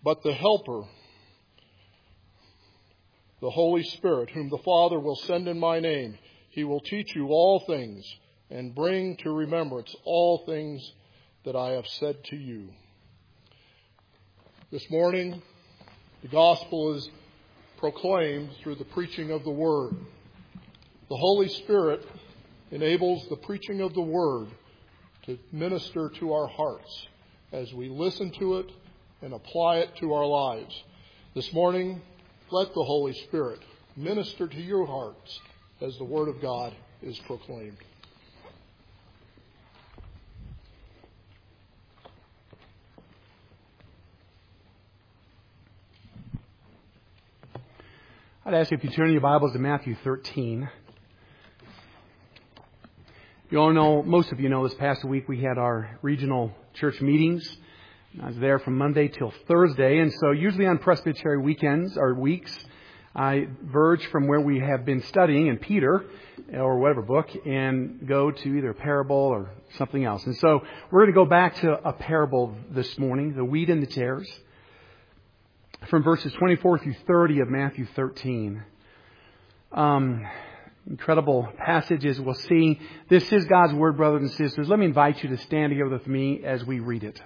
But the Helper, the Holy Spirit, whom the Father will send in my name, He will teach you all things and bring to remembrance all things that I have said to you. This morning, the gospel is proclaimed through the preaching of the Word. The Holy Spirit enables the preaching of the Word to minister to our hearts as we listen to it and apply it to our lives. This morning, let the Holy Spirit minister to your hearts as the Word of God is proclaimed. I'd ask you if you turn your Bibles to Matthew 13. You all know, most of you know, this past week we had our regional church meetings. I was there from Monday till Thursday, and so usually on Presbytery weekends or weeks, I verge from where we have been studying in Peter or whatever book and go to either a parable or something else. And so we're going to go back to a parable this morning, the wheat and the tares, from verses 24 through 30 of Matthew 13. Incredible passages we'll see. This is God's Word, brothers and sisters. Let me invite you to stand together with me as we read it.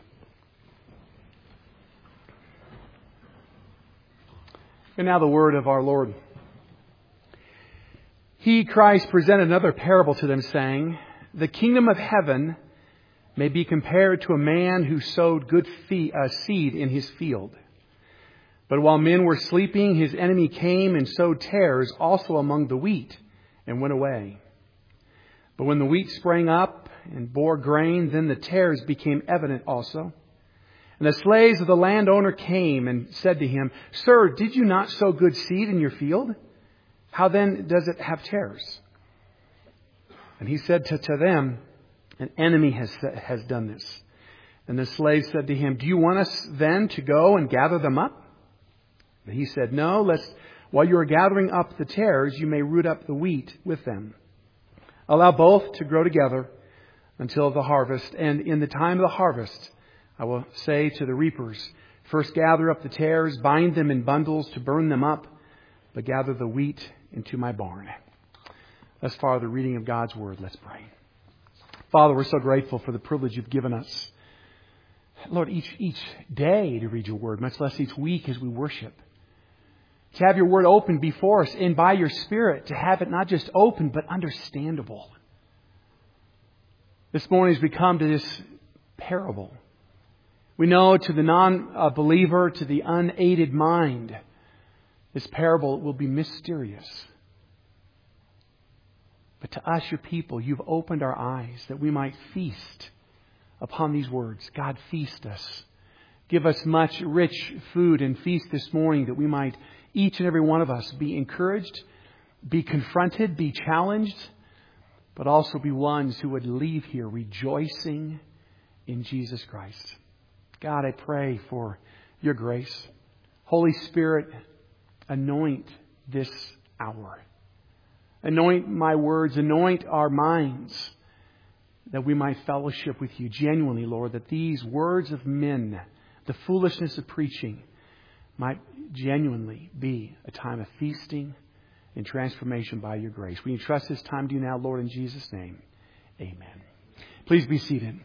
And now the word of our Lord. He, Christ, presented another parable to them, saying, the kingdom of heaven may be compared to a man who sowed good seed in his field. But while men were sleeping, his enemy came and sowed tares also among the wheat and went away. But when the wheat sprang up and bore grain, then the tares became evident also. And the slaves of the landowner came and said to him, Sir, did you not sow good seed in your field? How then does it have tares? And he said to them, An enemy has done this. And the slaves said to him, Do you want us then to go and gather them up? And he said, No, lest while you are gathering up the tares, you may root up the wheat with them. Allow both to grow together until the harvest. And in the time of the harvest, I will say to the reapers, First gather up the tares, bind them in bundles to burn them up, but gather the wheat into my barn. Thus far, the reading of God's Word. Let's pray. Father, we're so grateful for the privilege you've given us, Lord, each day to read your Word, much less each week as we worship. To have your Word open before us and by your Spirit, to have it not just open but understandable. This morning as we come to this parable, we know to the non-believer, to the unaided mind, this parable will be mysterious. But to us, your people, you've opened our eyes that we might feast upon these words. God, feast us. Give us much rich food and feast this morning that we might, each and every one of us, be encouraged, be confronted, be challenged, but also be ones who would leave here rejoicing in Jesus Christ. God, I pray for your grace. Holy Spirit, anoint this hour. Anoint my words, anoint our minds, that we might fellowship with you genuinely, Lord, that these words of men, the foolishness of preaching, might genuinely be a time of feasting and transformation by your grace. We entrust this time to you now, Lord, in Jesus' name. Amen. Please be seated.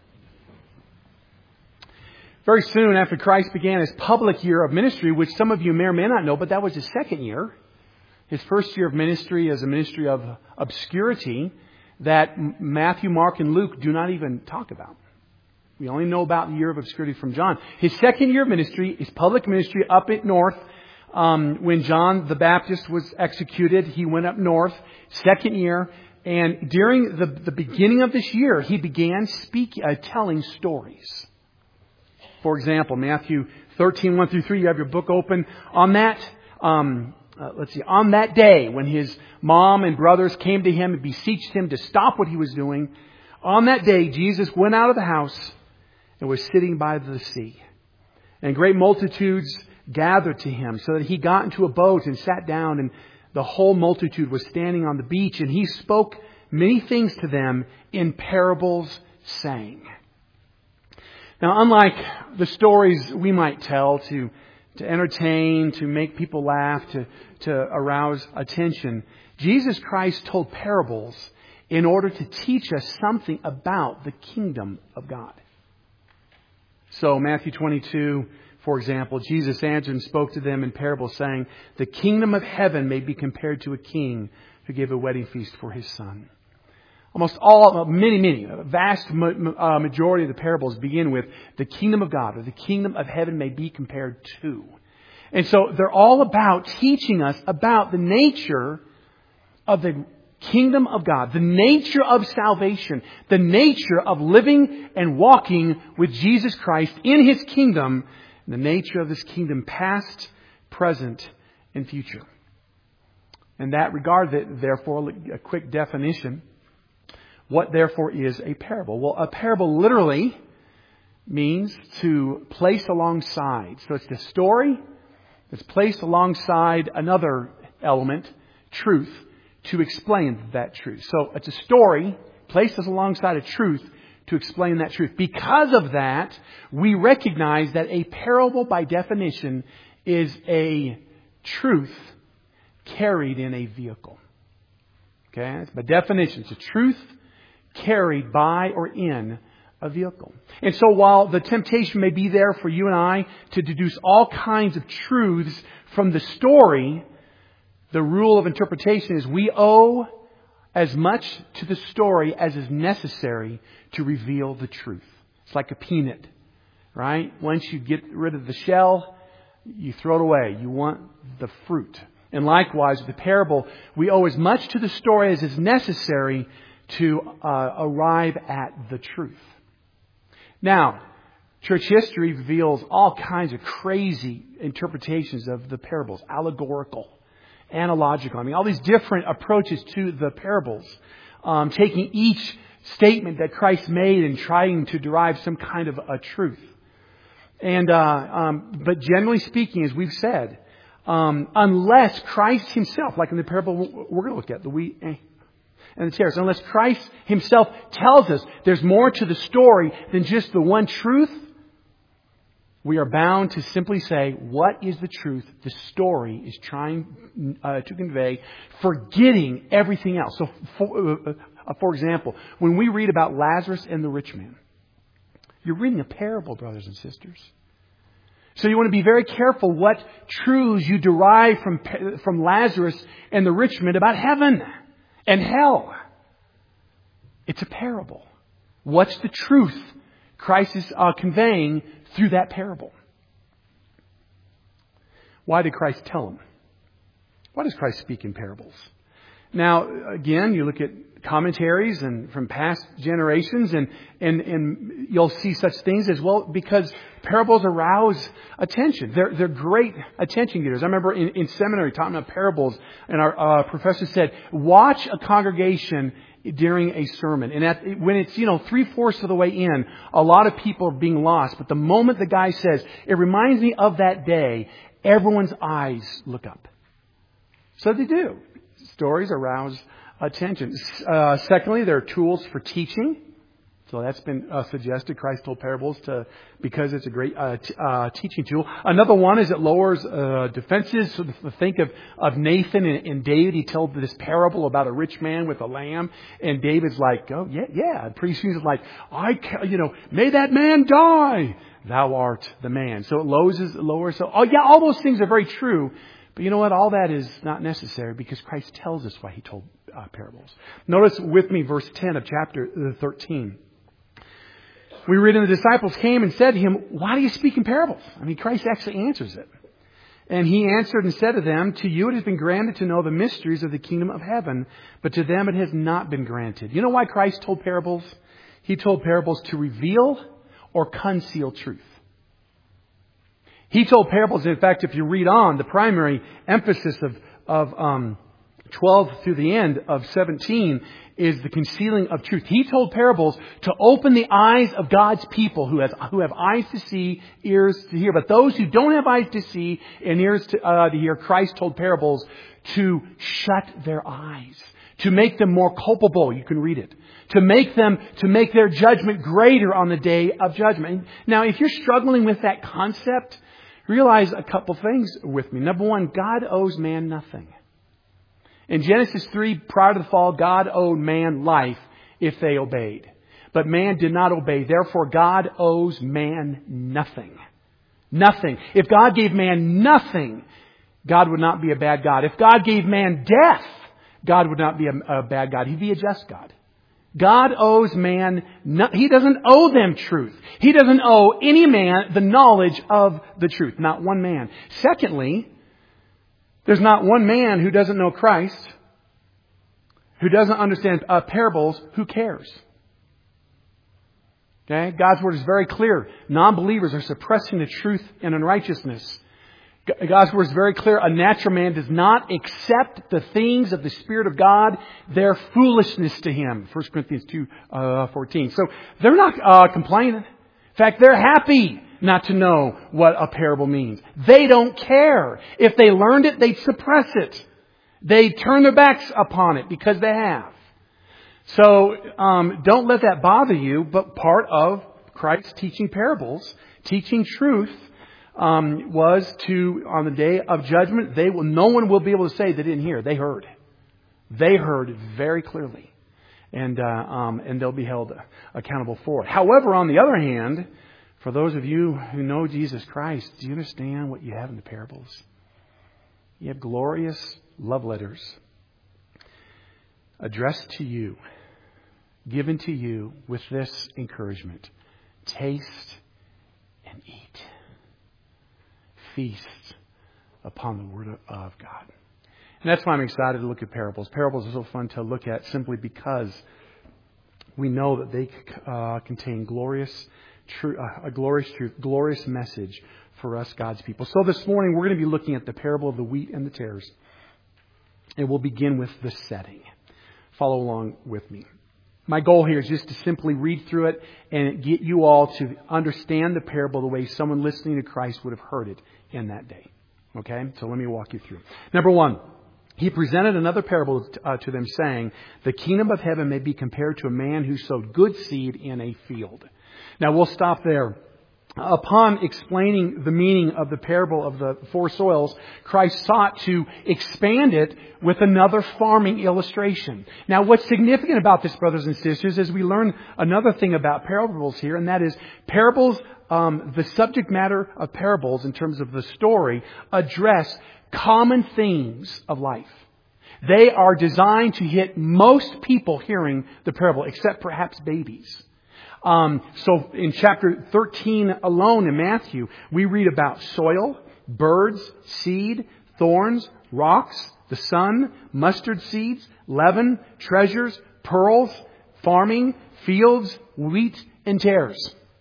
Very soon after Christ began his public year of ministry, which some of you may or may not know, but that was his second year. His first year of ministry is a ministry of obscurity that Matthew, Mark, and Luke do not even talk about. We only know about the year of obscurity from John. His second year of ministry is public ministry up at north. When John the Baptist was executed, he went up north, second year. And during the beginning of this year, he began telling stories. For example, Matthew 13, 1 through 3, you have your book open. On that day when his mom and brothers came to him and beseeched him to stop what he was doing, on that day Jesus went out of the house and was sitting by the sea. And great multitudes gathered to him, so that he got into a boat and sat down, and the whole multitude was standing on the beach, and he spoke many things to them in parables, saying. Now, unlike the stories we might tell to entertain, to make people laugh, to arouse attention, Jesus Christ told parables in order to teach us something about the kingdom of God. So, Matthew 22, for example, Jesus answered and spoke to them in parables, saying, "The kingdom of heaven may be compared to a king who gave a wedding feast for his son." Almost all, a vast majority of the parables begin with the kingdom of God, or the kingdom of heaven may be compared to. And so they're all about teaching us about the nature of the kingdom of God, the nature of salvation, the nature of living and walking with Jesus Christ in His kingdom, the nature of this kingdom past, present, and future. In that regard, therefore, a quick definition. What, therefore, is a parable? Well, a parable literally means to place alongside. So it's the story that's placed alongside another element, truth, to explain that truth. So it's a story placed alongside a truth to explain that truth. Because of that, we recognize that a parable, by definition, is a truth carried in a vehicle. Okay? By definition, it's a truth carried by or in a vehicle. And so while the temptation may be there for you and I to deduce all kinds of truths from the story, the rule of interpretation is we owe as much to the story as is necessary to reveal the truth. It's like a peanut, right? Once you get rid of the shell, you throw it away. You want the fruit. And likewise, with the parable, we owe as much to the story as is necessary to arrive at the truth. Now, church history reveals all kinds of crazy interpretations of the parables. Allegorical, analogical. I mean, all these different approaches to the parables. Taking each statement that Christ made and trying to derive some kind of a truth. And but generally speaking, as we've said, unless Christ Himself, like in the parable we're going to look at, the wheat and the tares, unless Christ Himself tells us there's more to the story than just the one truth, we are bound to simply say, what is the truth the story is trying to convey, forgetting everything else. So, for example, when we read about Lazarus and the rich man, you're reading a parable, brothers and sisters. So you want to be very careful what truths you derive from Lazarus and the rich man about heaven and hell. It's a parable. What's the truth Christ is conveying through that parable? Why did Christ tell them? Why does Christ speak in parables? Now, again, you look at commentaries and from past generations and you'll see such things as well, because parables arouse attention. They're great attention getters. I remember in seminary talking about parables, and our professor said, watch a congregation during a sermon. And when it's, 3/4 of the way in, a lot of people are being lost. But the moment the guy says, it reminds me of that day, everyone's eyes look up. So they do. Stories arouse attention. Secondly, they're tools for teaching. So that's been suggested. Christ told parables because it's a great teaching tool. Another one is it lowers defenses. So think of Nathan and David. He told this parable about a rich man with a lamb, and David's like, "Oh yeah." Pretty soon he's like, may that man die. Thou art the man. So it lowers. So all those things are very true. But you know what? All that is not necessary because Christ tells us why He told parables. Notice with me verse 10 of chapter 13. We read, and the disciples came and said to Him, "Why do you speak in parables?" I mean, Christ actually answers it. And He answered and said to them, "To you it has been granted to know the mysteries of the kingdom of heaven, but to them it has not been granted." You know why Christ told parables? He told parables to reveal or conceal truth. He told parables. In fact, if you read on, the primary emphasis of 12 through the end of 17 is the concealing of truth. He told parables to open the eyes of God's people who have eyes to see, ears to hear. But those who don't have eyes to see and ears to hear, Christ told parables to shut their eyes, to make them more culpable. You can read it. to make their judgment greater on the day of judgment. Now, if you're struggling with that concept, realize a couple things with me. Number one, God owes man nothing. In Genesis 3, prior to the fall, God owed man life if they obeyed. But man did not obey. Therefore, God owes man nothing. Nothing. If God gave man nothing, God would not be a bad God. If God gave man death, God would not be a bad God. He'd be a just God. God owes man, He doesn't owe them truth. He doesn't owe any man the knowledge of the truth. Not one man. Secondly, there's not one man who doesn't know Christ, who doesn't understand parables, who cares? Okay? God's Word is very clear. Non-believers are suppressing the truth in unrighteousness. God's Word is very clear. A natural man does not accept the things of the Spirit of God. They're foolishness to him. 1 Corinthians 2:14. So they're not complaining. In fact, they're happy not to know what a parable means. They don't care. If they learned it, they'd suppress it. They'd turn their backs upon it because they have. So don't let that bother you. But part of Christ's teaching parables, teaching truth, was to, on the day of judgment, no one will be able to say they didn't hear. They heard. They heard very clearly. And they'll be held accountable for it. However, on the other hand, for those of you who know Jesus Christ, do you understand what you have in the parables? You have glorious love letters addressed to you, given to you with this encouragement. Taste and eat. Feast upon the Word of God. And that's why I'm excited to look at parables. Parables are so fun to look at simply because we know that they contain a glorious truth, glorious message for us, God's people. So this morning we're going to be looking at the parable of the wheat and the tares. And we'll begin with the setting. Follow along with me. My goal here is just to simply read through it and get you all to understand the parable the way someone listening to Christ would have heard it in that day. Okay? So let me walk you through. Number one, He presented another parable to them saying, the kingdom of heaven may be compared to a man who sowed good seed in a field. Now we'll stop there. Upon explaining the meaning of the parable of the four soils, Christ sought to expand it with another farming illustration. Now, what's significant about this, brothers and sisters, is we learn another thing about parables here, and that is parables, the subject matter of parables in terms of the story, address common themes of life. They are designed to hit most people hearing the parable, except perhaps babies. So in chapter 13 alone in Matthew, we read about soil, birds, seed, thorns, rocks, the sun, mustard seeds, leaven, treasures, pearls, farming, fields, wheat, and tares.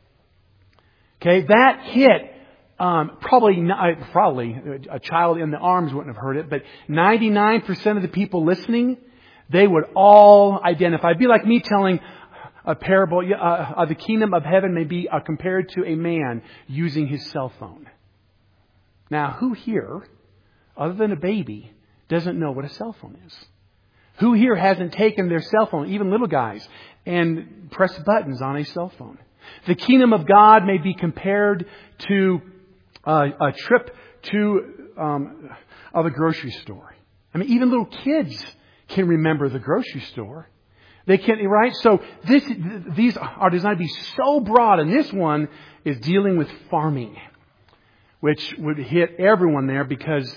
Okay, that hit probably a child in the arms wouldn't have heard it, but 99% of the people listening, they would all identify. It'd be like me telling a parable, the kingdom of heaven may be compared to a man using his cell phone. Now, who here, other than a baby, doesn't know what a cell phone is? Who here hasn't taken their cell phone, even little guys, and pressed buttons on a cell phone? The kingdom of God may be compared to a trip to of a grocery store. I mean, even little kids can remember the grocery store. They can't, right? So these are designed to be so broad, and this one is dealing with farming, which would hit everyone there because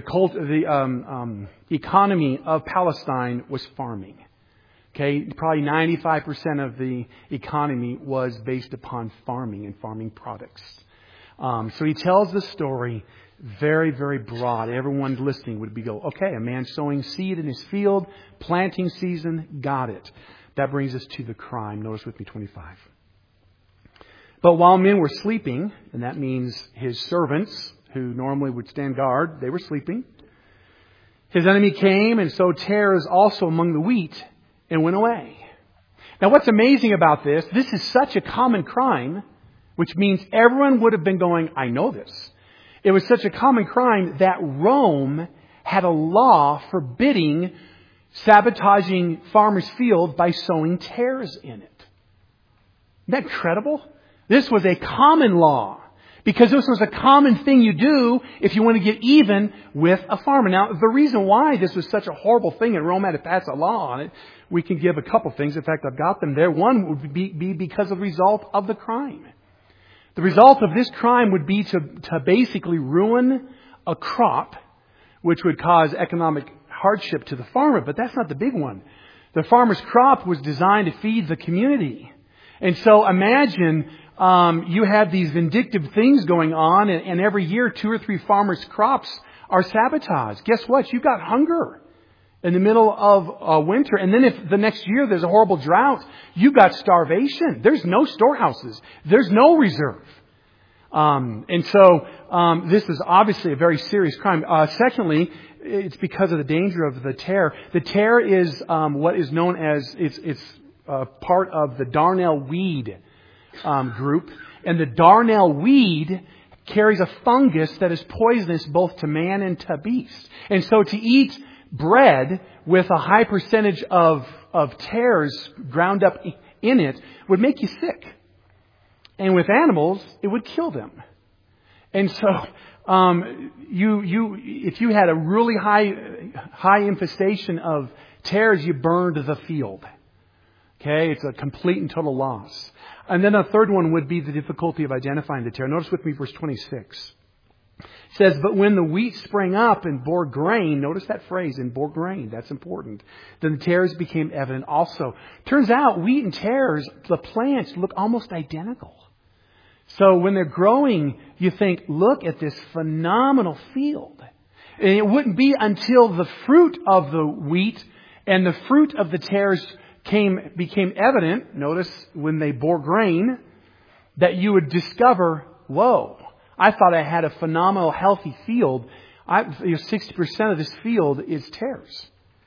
the economy of Palestine was farming. Okay, probably 95% of the economy was based upon farming and farming products. So he tells the story very, very broad. Everyone listening would go, okay, a man sowing seed in his field, planting season, got it. That brings us to the crime. Notice with me 25. But while men were sleeping, and that means his servants, who normally would stand guard, they were sleeping. His enemy came and sowed tares also among the wheat and went away. Now what's amazing about this is such a common crime, which means everyone would have been going, I know this. It was such a common crime that Rome had a law forbidding sabotaging farmers' fields by sowing tares in it. Isn't that incredible? This was a common law. Because this was a common thing you do if you want to get even with a farmer. Now, the reason why this was such a horrible thing and Rome had to pass a law on it, we can give a couple things. In fact, I've got them there. One would be because of the result of the crime. The result of this crime would be to basically ruin a crop, which would cause economic hardship to the farmer. But that's not the big one. The farmer's crop was designed to feed the community. And so imagine you have these vindictive things going on, and every year 2 or 3 farmers' crops are sabotaged. Guess what? You've got hunger in the middle of winter. And then if the next year there's a horrible drought, you've got starvation. There's no storehouses. There's no reserve. And so this is obviously a very serious crime. Secondly, it's because of the danger of the tare. The tare is what is known as, it's part of the darnel weed group. And the darnel weed carries a fungus that is poisonous both to man and to beast. And so to eat bread with a high percentage of tares ground up in it would make you sick. And with animals, it would kill them. And so if you had a really high infestation of tares, you burned the field. Okay, it's a complete and total loss. And then a third one would be the difficulty of identifying the tare. Notice with me verse 26. It says, but when the wheat sprang up and bore grain, notice that phrase, and bore grain, that's important. Then the tares became evident also. Turns out wheat and tares, the plants look almost identical. So when they're growing, you think, look at this phenomenal field. And it wouldn't be until the fruit of the wheat and the fruit of the tares became evident, notice when they bore grain, that you would discover, whoa, I thought I had a phenomenal healthy field. 60% of this field is tares.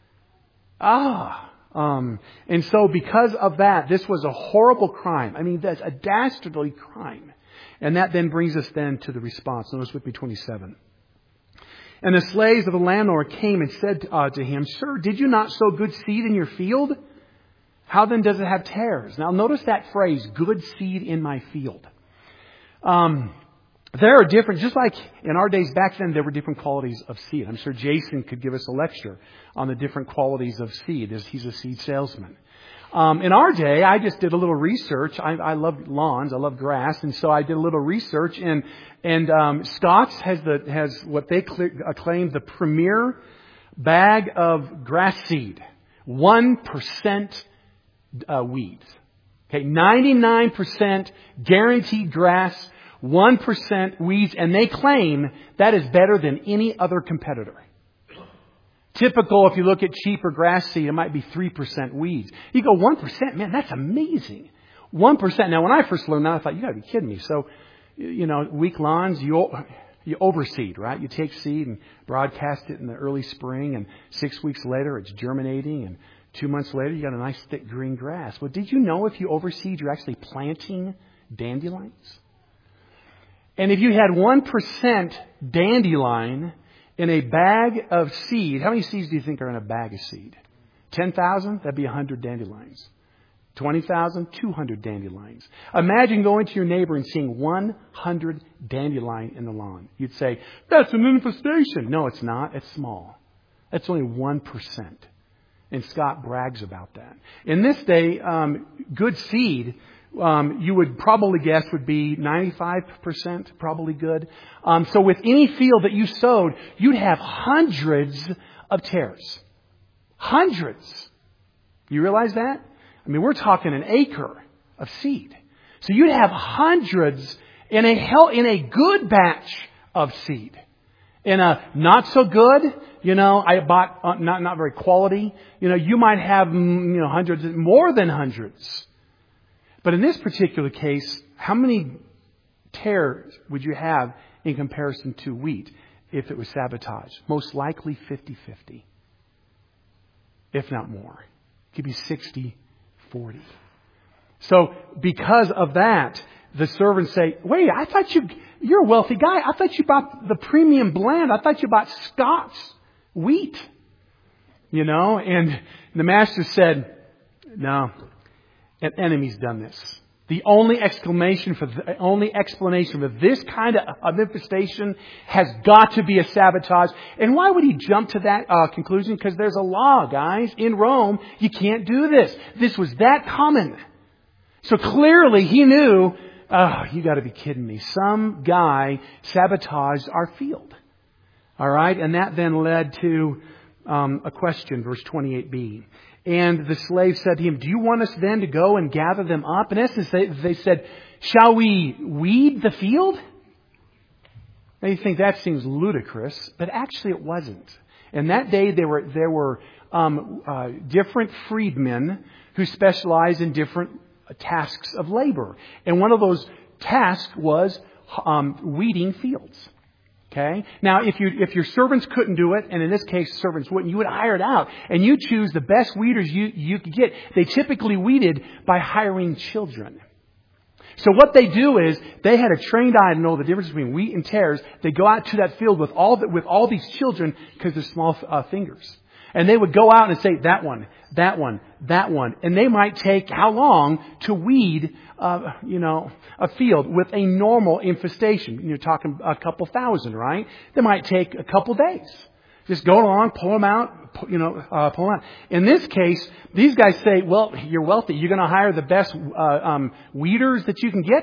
And so because of that, this was a horrible crime. I mean, that's a dastardly crime. And that then brings us then to the response. Notice with me 27. And the slaves of the landlord came and said to him, Sir, did you not sow good seed in your field? How then does it have tares? Now notice that phrase, good seed in my field. There are different, just like in our days back then, there were different qualities of seed. I'm sure Jason could give us a lecture on the different qualities of seed, as he's a seed salesman. In our day, I just did a little research. I love lawns, I love grass, and so I did a little research. And Scott's has what they claim the premier bag of grass seed, 1% weeds. Okay, 99% guaranteed grass. 1% weeds, and they claim that is better than any other competitor. Typical, if you look at cheaper grass seed, it might be 3% weeds. You go 1%, man, that's amazing. 1%. Now, when I first learned that, I thought, you got to be kidding me. So, weak lawns, you overseed, right? You take seed and broadcast it in the early spring, and 6 weeks later, it's germinating, and 2 months later, you got a nice thick green grass. Well, did you know if you overseed, you're actually planting dandelions? And if you had 1% dandelion in a bag of seed, how many seeds do you think are in a bag of seed? 10,000? That'd be 100 dandelions. 20,000? 200 dandelions. Imagine going to your neighbor and seeing 100 dandelion in the lawn. You'd say, that's an infestation. No, it's not. It's small. That's only 1%. And Scott brags about that. In this day, good seed, you would probably guess would be 95% probably good. So with any field that you sowed, you'd have hundreds of tares. Hundreds. You realize that? I mean, we're talking an acre of seed. So you'd have hundreds in a good batch of seed. In a not so good, I bought not very quality, you might have, hundreds, more than hundreds. But in this particular case, how many tares would you have in comparison to wheat if it was sabotaged? Most likely 50-50, if not more. It could be 60-40. So because of that, the servants say, wait, I thought you're a wealthy guy. I thought you bought the premium blend. I thought you bought Scott's wheat. And the master said, no, an enemy's done this. The only explanation for this kind of infestation has got to be a sabotage. And why would he jump to that conclusion? Because there's a law, guys. In Rome, you can't do this. This was that common. So clearly he knew, you got to be kidding me. Some guy sabotaged our field. All right? And that then led to a question, verse 28b. And the slave said to him, do you want us then to go and gather them up? In essence, they said, shall we weed the field? Now you think that seems ludicrous, but actually it wasn't. In that day, there were different freedmen who specialized in different tasks of labor. And one of those tasks was weeding fields. Okay. Now, if your servants couldn't do it, and in this case servants wouldn't, you would hire it out, and you choose the best weeders you could get. They typically weeded by hiring children. So what they do is they had a trained eye to know the difference between wheat and tares. They go out to that field with all these children because they're small fingers, and they would go out and say that one, that one, that one, and they might take how long to weed a field with a normal infestation. You're talking a couple thousand, right? They might take a couple days. Just go along, pull them out, pull them out. In this case, these guys say, well, you're wealthy. You're going to hire the best weeders that you can get.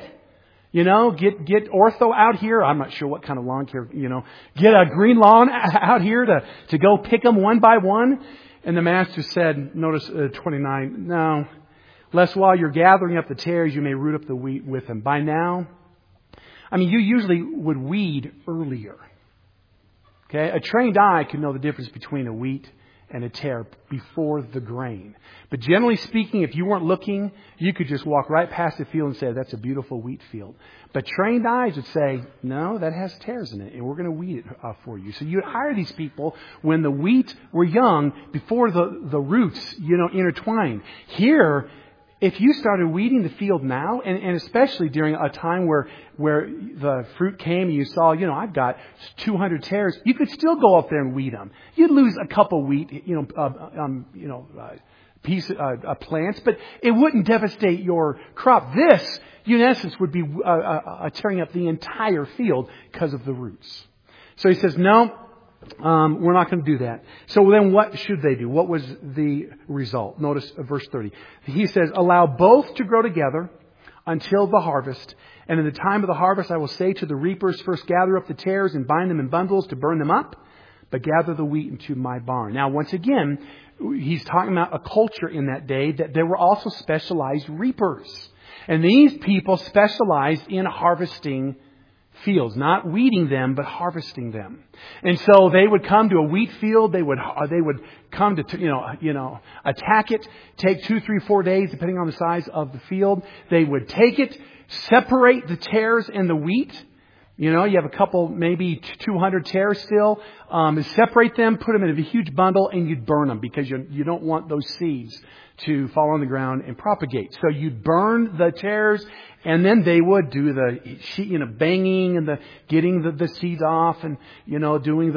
Get ortho out here. I'm not sure what kind of lawn care, get a green lawn out here to go pick them one by one. And the master said, notice 29, no, lest while you're gathering up the tares, you may root up the wheat with them. By now, you usually would weed earlier. Okay, a trained eye can know the difference between a wheat and a tare before the grain. But generally speaking, if you weren't looking, you could just walk right past the field and say, that's a beautiful wheat field. But trained eyes would say, no, that has tares in it, and we're going to weed it for you. So you'd hire these people when the wheat were young, before the roots, intertwined. Here, if you started weeding the field now, and especially during a time where the fruit came and you saw, I've got 200 tares, you could still go up there and weed them. You'd lose a couple wheat, plants, but it wouldn't devastate your crop. This, in essence, would be tearing up the entire field because of the roots. So he says, no. We're not going to do that. So then what should they do? What was the result? Notice verse 30. He says, allow both to grow together until the harvest. And in the time of the harvest, I will say to the reapers, first gather up the tares and bind them in bundles to burn them up, but gather the wheat into my barn. Now, once again, he's talking about a culture in that day that there were also specialized reapers. And these people specialized in harvesting fields, not weeding them, but harvesting them. And so they would come to a wheat field. They would come to, attack it, take 2, 3, 4 days, depending on the size of the field. They would take it, separate the tares and the wheat. You have a couple, maybe 200 tares still. Separate them, put them in a huge bundle, and you'd burn them because you don't want those seeds to fall on the ground and propagate. So you'd burn the tares, and then they would do the banging and the getting the seeds off, and doing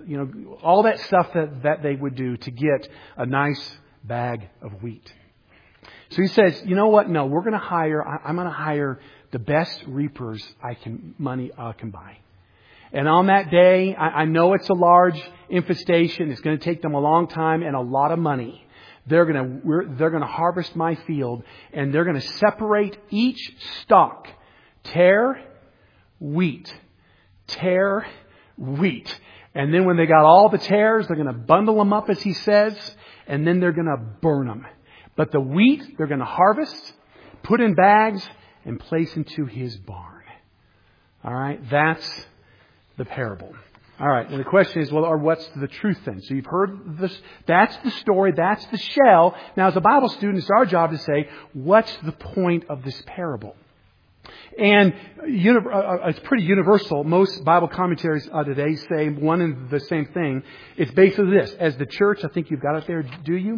all that stuff that they would do to get a nice bag of wheat. So he says, you know what? No, I'm going to hire the best reapers money can buy. And on that day, I know it's a large infestation. It's going to take them a long time and a lot of money. They're going to harvest my field, and they're going to separate each stalk. Tare, wheat. Tare, wheat. And then when they got all the tares, they're going to bundle them up, as he says, and then they're going to burn them. But the wheat, they're going to harvest, put in bags, and place into his barn. All right, that's the parable. All right, and the question is, what's the truth then? So you've heard this. That's the story. That's the shell. Now, as a Bible student, it's our job to say, what's the point of this parable? And it's pretty universal. Most Bible commentaries today say one and the same thing. It's basically this. As the church, I think you've got it there, do you?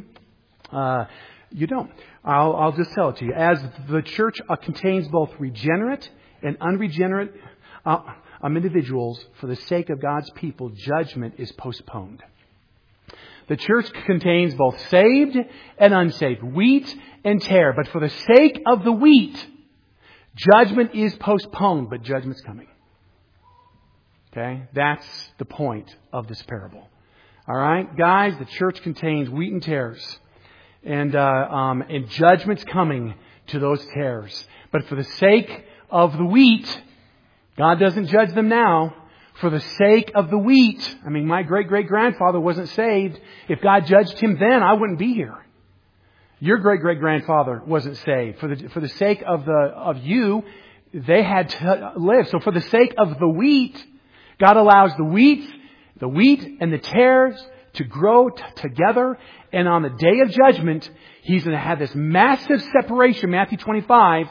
You don't. I'll just tell it to you. As the church contains both regenerate and unregenerate individuals, for the sake of God's people, judgment is postponed. The church contains both saved and unsaved, wheat and tare. But for the sake of the wheat, judgment is postponed, but judgment's coming. Okay? That's the point of this parable. All right? Guys, the church contains wheat and tares. And judgment's coming to those tares. But for the sake of the wheat, God doesn't judge them now. For the sake of the wheat. I mean, my great-great-grandfather wasn't saved. If God judged him then, I wouldn't be here. Your great-great-grandfather wasn't saved. For the sake of you, they had to live. So for the sake of the wheat, God allows the wheat and the tares to grow together. And on the day of judgment, He's going to have this massive separation. Matthew 25,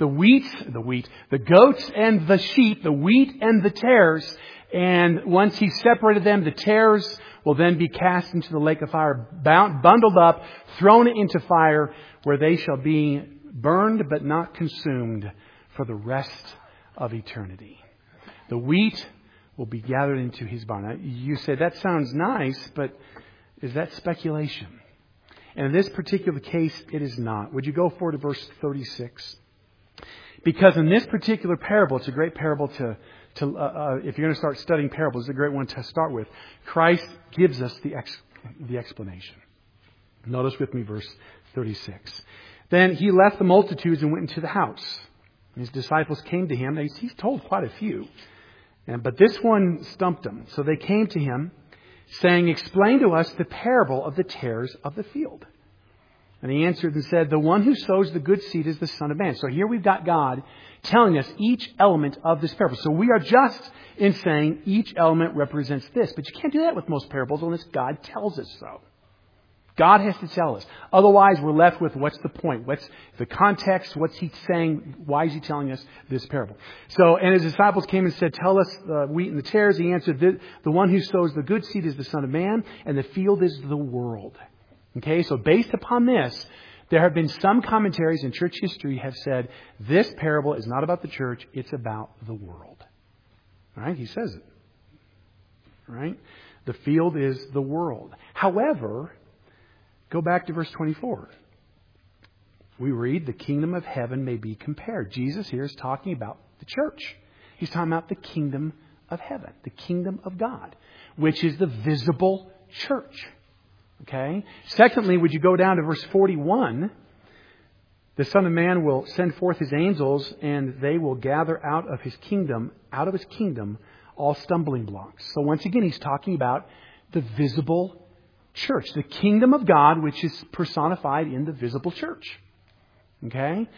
the goats and the sheep, the wheat and the tares. And once He separated them, the tares will then be cast into the lake of fire, bundled up, thrown into fire, where they shall be burned but not consumed for the rest of eternity. The wheat will be gathered into His barn. Now, you say, that sounds nice, but is that speculation? And in this particular case, it is not. Would you go forward to verse 36? Because in this particular parable, it's a great parable to if you're going to start studying parables, it's a great one to start with. Christ gives us the explanation. Notice with me verse 36. Then He left the multitudes and went into the house. His disciples came to Him. He's told quite a few. But this one stumped them. So they came to Him, saying, "Explain to us the parable of the tares of the field." And He answered and said, "The one who sows the good seed is the Son of Man." So here we've got God telling us each element of this parable. So we are just in saying each element represents this. But you can't do that with most parables unless God tells us so. God has to tell us. Otherwise, we're left with what's the point? What's the context? What's He saying? Why is He telling us this parable? So, and His disciples came and said, "Tell us the wheat and the tares." He answered, "The one who sows the good seed is the Son of Man, and the field is the world." Okay, so based upon this, there have been some commentaries in church history have said, this parable is not about the church, it's about the world. All right, He says it. All right? The field is the world. However, go back to verse 24. We read, the kingdom of heaven may be compared. Jesus here is talking about the church. He's talking about the kingdom of heaven, the kingdom of God, which is the visible church. Okay? Secondly, would you go down to verse 41? The Son of Man will send forth His angels, and they will gather out of His kingdom, all stumbling blocks. So once again, He's talking about the visible church, the kingdom of God, which is personified in the visible church. Okay?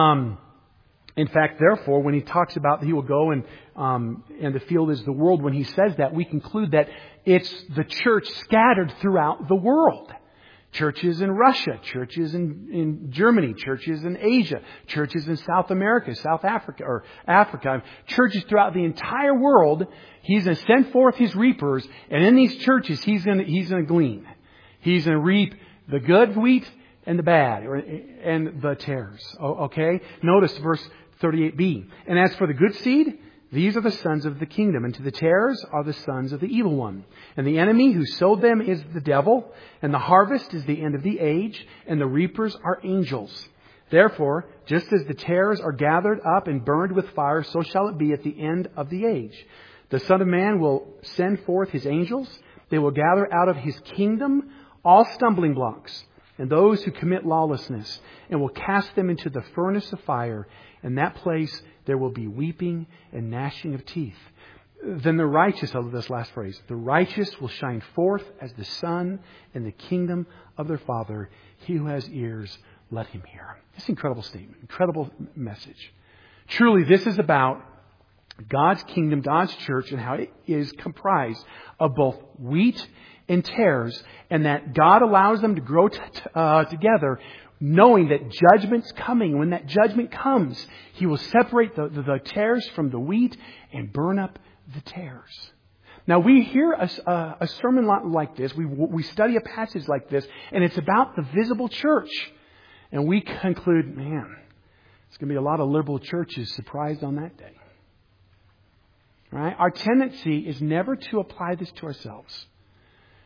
In fact, therefore, when He talks about He will go and the field is the world, when He says that, we conclude that it's the church scattered throughout the world. Churches in Russia, churches in Germany, churches in Asia, churches in South America, South Africa, or Africa, churches throughout the entire world. He's going to send forth His reapers, and in these churches, He's going to glean. He's going to reap the good wheat and the bad, and the tares. Okay? Notice verse 38b. And as for the good seed, these are the sons of the kingdom, and to the tares are the sons of the evil one. And the enemy who sowed them is the devil, and the harvest is the end of the age, and the reapers are angels. Therefore, just as the tares are gathered up and burned with fire, so shall it be at the end of the age. The Son of Man will send forth His angels. They will gather out of His kingdom all stumbling blocks and those who commit lawlessness, and will cast them into the furnace of fire. In that place there will be weeping and gnashing of teeth. Then the righteous, I love this last phrase, the righteous will shine forth as the sun in the kingdom of their Father. He who has ears, let him hear. It's an incredible statement, incredible message. Truly, this is about God's kingdom, God's church, and how it is comprised of both wheat and tares, and that God allows them to grow together, knowing that judgment's coming. When that judgment comes, He will separate the tares from the wheat and burn up the tares. Now, we hear a sermon like this. We study a passage like this, and it's about the visible church. And we conclude, man, it's going to be a lot of liberal churches surprised on that day. Right? Our tendency is never to apply this to ourselves.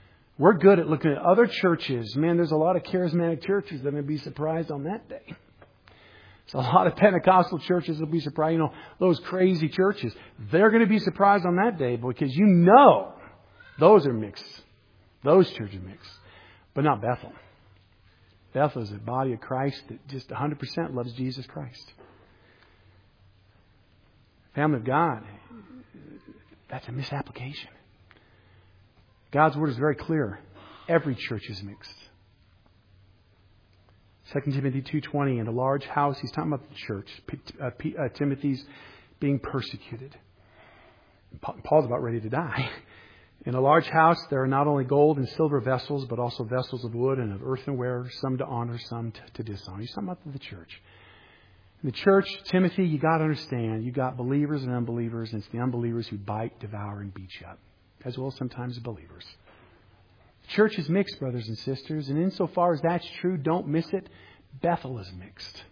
We're good at looking at other churches. Man, there's a lot of charismatic churches that are going to be surprised on that day. There's a lot of Pentecostal churches that will be surprised. You know, those crazy churches, they're going to be surprised on that day because you know those are mixed. Those churches are mixed. But not Bethel. Bethel is a body of Christ that just 100% loves Jesus Christ. Family of God, that's a misapplication. God's Word is very clear. Every church is mixed. 2 Timothy 2:20, in a large house, he's talking about the church. Timothy's being persecuted. Paul's about ready to die. In a large house, there are not only gold and silver vessels, but also vessels of wood and of earthenware, some to honor, some to dishonor. He's talking about the church. In the church, Timothy, you got to understand, you got believers and unbelievers, and it's the unbelievers who bite, devour, and beat you up, as well as sometimes believers. The church is mixed, brothers and sisters, and insofar as that's true, don't miss it. Bethel is mixed.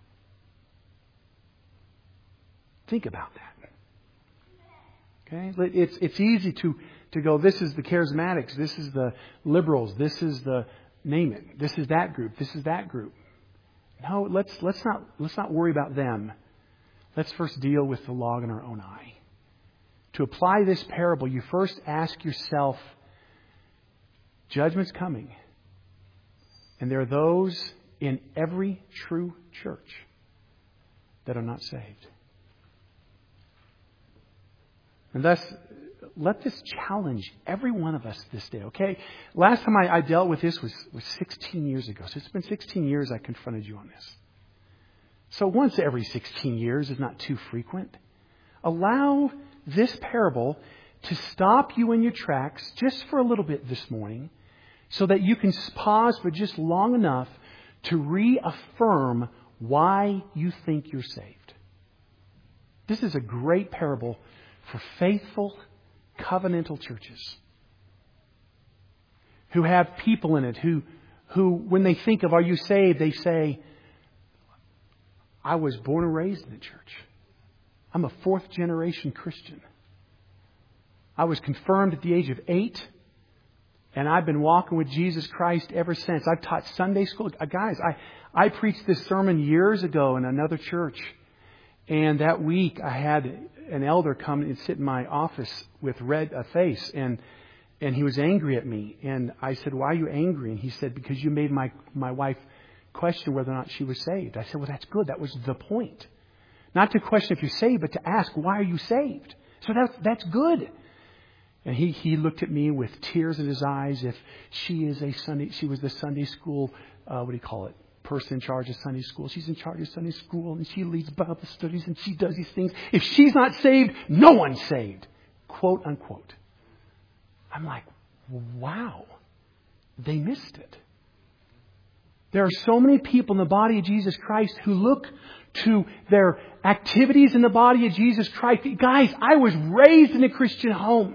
Think about that. Okay, it's easy to go, this is the charismatics, this is the liberals, this is the name it, this is that group, this is that group. No, let's not worry about them. Let's first deal with the log in our own eye. To apply this parable, you first ask yourself, judgment's coming. And there are those in every true church that are not saved. And thus, let this challenge every one of us this day, okay? Last time I dealt with this was 16 years ago. So it's been 16 years I confronted you on this. So once every 16 years is not too frequent. Allow this parable to stop you in your tracks just for a little bit this morning so that you can pause for just long enough to reaffirm why you think you're saved. This is a great parable for faithful, covenantal churches who have people in it who when they think of are you saved, they say, I was born and raised in the church. I'm a 4th generation Christian. I was confirmed at the age of 8, and I've been walking with Jesus Christ ever since. I've taught Sunday school. Guys, I preached this sermon years ago in another church. And that week I had an elder come and sit in my office with red face. And he was angry at me. And I said, why are you angry? And he said, because you made my wife question whether or not she was saved. I said, well, that's good. That was the point. Not to question if you're saved, but to ask, why are you saved? So that's good. And he looked at me with tears in his eyes. If she was the Sunday school, person in charge of Sunday school. She's in charge of Sunday school and she leads Bible studies and she does these things. If she's not saved, no one's saved. Quote unquote. I'm like, wow, they missed it. There are so many people in the body of Jesus Christ who look to their activities in the body of Jesus Christ. Guys, I was raised in a Christian home.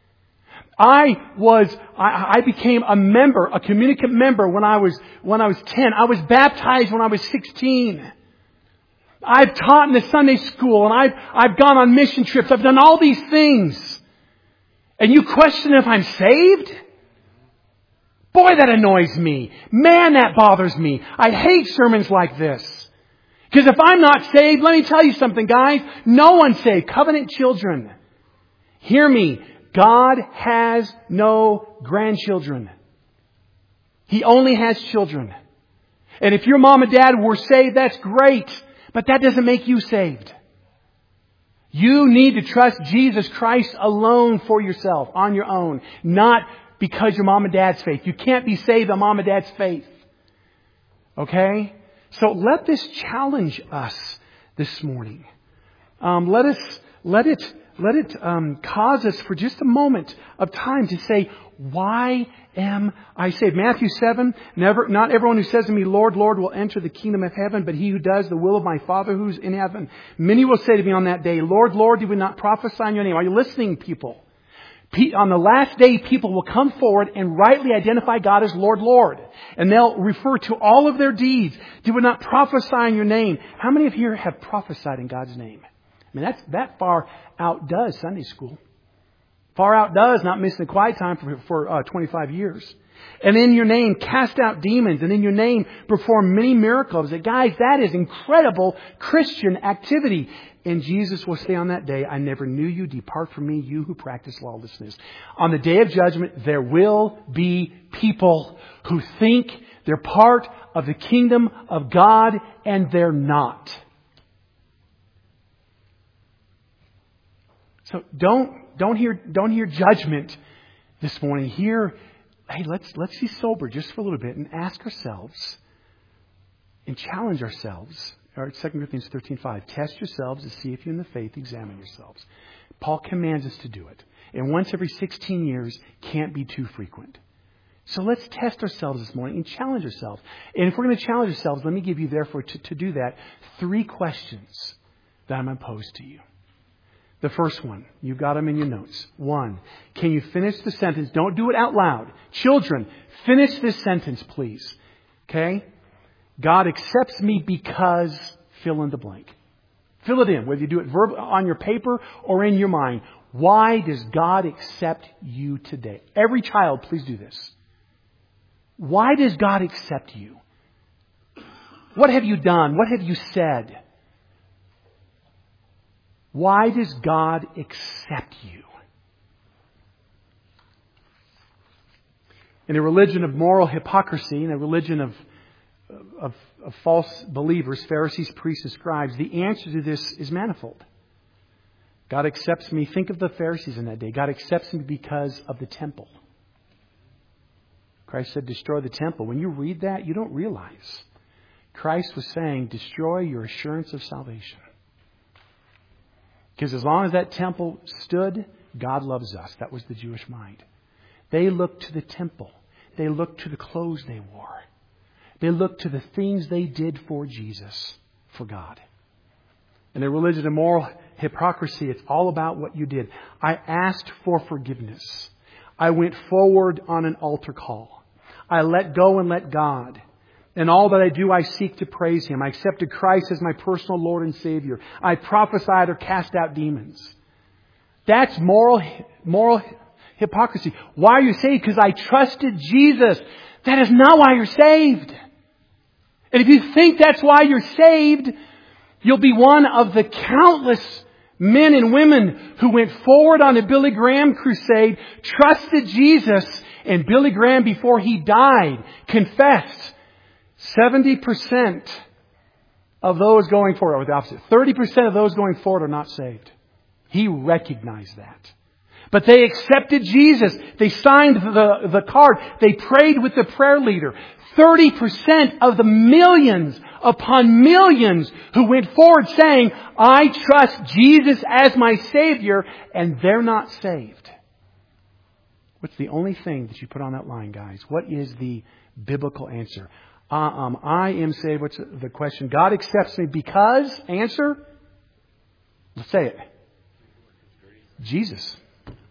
I became a member, a communicant member when I was 10. I was baptized when I was 16. I've taught in the Sunday school and I've gone on mission trips. I've done all these things. And you question if I'm saved? Boy, that annoys me. Man, that bothers me. I hate sermons like this. Because if I'm not saved, let me tell you something, guys. No one's saved. Covenant children. Hear me. God has no grandchildren. He only has children. And if your mom and dad were saved, that's great. But that doesn't make you saved. You need to trust Jesus Christ alone for yourself, on your own. Not because your mom and dad's faith. You can't be saved on mom and dad's faith. Okay? So let this challenge us this morning. Let it cause us for just a moment of time to say, why am I saved? Matthew 7, not everyone who says to me, Lord, Lord, will enter the kingdom of heaven, but he who does the will of my Father who's in heaven. Many will say to me on that day, Lord, Lord, did we not prophesy in your name? Are you listening, people? On the last day, people will come forward and rightly identify God as Lord, Lord. And they'll refer to all of their deeds. Did we not prophesy in your name? How many of you here have prophesied in God's name? I mean, that far outdoes Sunday school. Far out does, not missing the quiet time for 25 years. And in your name, cast out demons. And in your name, perform many miracles. Guys, that is incredible Christian activity. And Jesus will say on that day, I never knew you. Depart from me, you who practice lawlessness. On the day of judgment, there will be people who think they're part of the kingdom of God, and they're not. So don't hear judgment this morning. Hey, let's be sober just for a little bit and ask ourselves and challenge ourselves. All right, 2 Corinthians 13:5. Test yourselves to see if you're in the faith. Examine yourselves. Paul commands us to do it. And once every 16 years can't be too frequent. So let's test ourselves this morning and challenge ourselves. And if we're going to challenge ourselves, let me give you, therefore, to do that, 3 questions that I'm going to pose to you. The first one, you've got them in your notes. 1, can you finish the sentence? Don't do it out loud. Children, finish this sentence, please. Okay? God accepts me because fill in the blank. Fill it in, whether you do it on your paper or in your mind. Why does God accept you today? Every child, please do this. Why does God accept you? What have you done? What have you said? Why does God accept you? In a religion of moral hypocrisy, in a religion of false believers, Pharisees, priests, and scribes, the answer to this is manifold. God accepts me. Think of the Pharisees in that day. God accepts me because of the temple. Christ said, destroy the temple. When you read that, you don't realize Christ was saying, destroy your assurance of salvation. Because as long as that temple stood, God loves us. That was the Jewish mind. They looked to the temple. They looked to the clothes they wore. They looked to the things they did for Jesus, for God. In the religion of moral hypocrisy, it's all about what you did. I asked for forgiveness. I went forward on an altar call. I let go and let God. In all that I do, I seek to praise Him. I accepted Christ as my personal Lord and Savior. I prophesied or cast out demons. That's moral hypocrisy. Why are you saved? Because I trusted Jesus. That is not why you're saved. And if you think that's why you're saved, you'll be one of the countless men and women who went forward on the Billy Graham crusade, trusted Jesus, and Billy Graham, before he died, confessed 70% of those going forward, or the opposite, 30% of those going forward are not saved. He recognized that. But they accepted Jesus. They signed the card. They prayed with the prayer leader. 30% of the millions upon millions who went forward saying, I trust Jesus as my Savior, and they're not saved. What's the only thing that you put on that line, guys? What is the biblical answer? I am saved. What's the question? God accepts me because, answer? Let's say it. Jesus.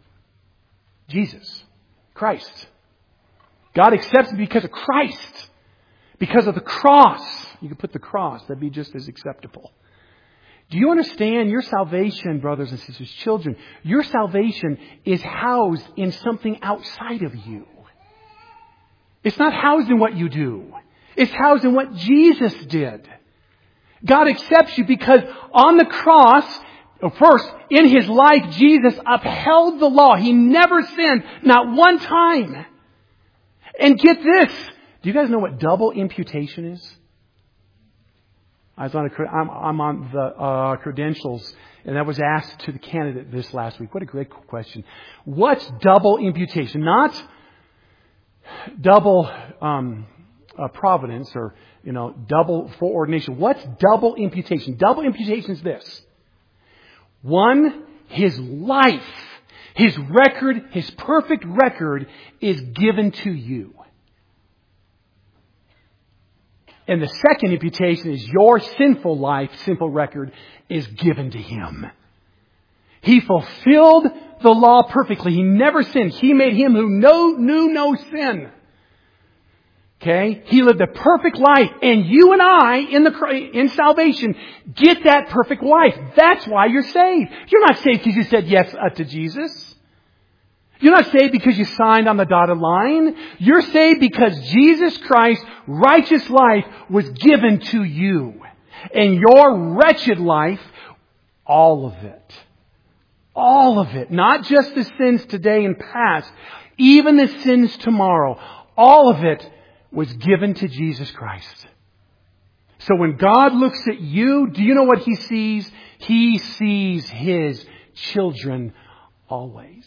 Christ. God accepts me because of Christ. Because of the cross. You could put the cross. That'd be just as acceptable. Do you understand your salvation, brothers and sisters, children? Your salvation is housed in something outside of you. It's not housed in what you do. It's housed in what Jesus did. God accepts you because on the cross, first, in His life, Jesus upheld the law. He never sinned, not one time. And get this. Do you guys know what double imputation is? I'm on the credentials, and that was asked to the candidate this last week. What a great question. What's double imputation? Not double providence or, double foreordination. What's double imputation? Double imputation is this. 1, His life, His record, His perfect record is given to you. And the second imputation is your sinful life, sinful record is given to Him. He fulfilled the law perfectly. He never sinned. He made Him who knew no sin. Okay? He lived a perfect life. And you and I, in salvation, get that perfect life. That's why you're saved. You're not saved because you said yes to Jesus. You're not saved because you signed on the dotted line. You're saved because Jesus Christ's righteous life was given to you. And your wretched life, all of it. All of it. Not just the sins today and past. Even the sins tomorrow. All of it was given to Jesus Christ. So when God looks at you, do you know what He sees? He sees His children always.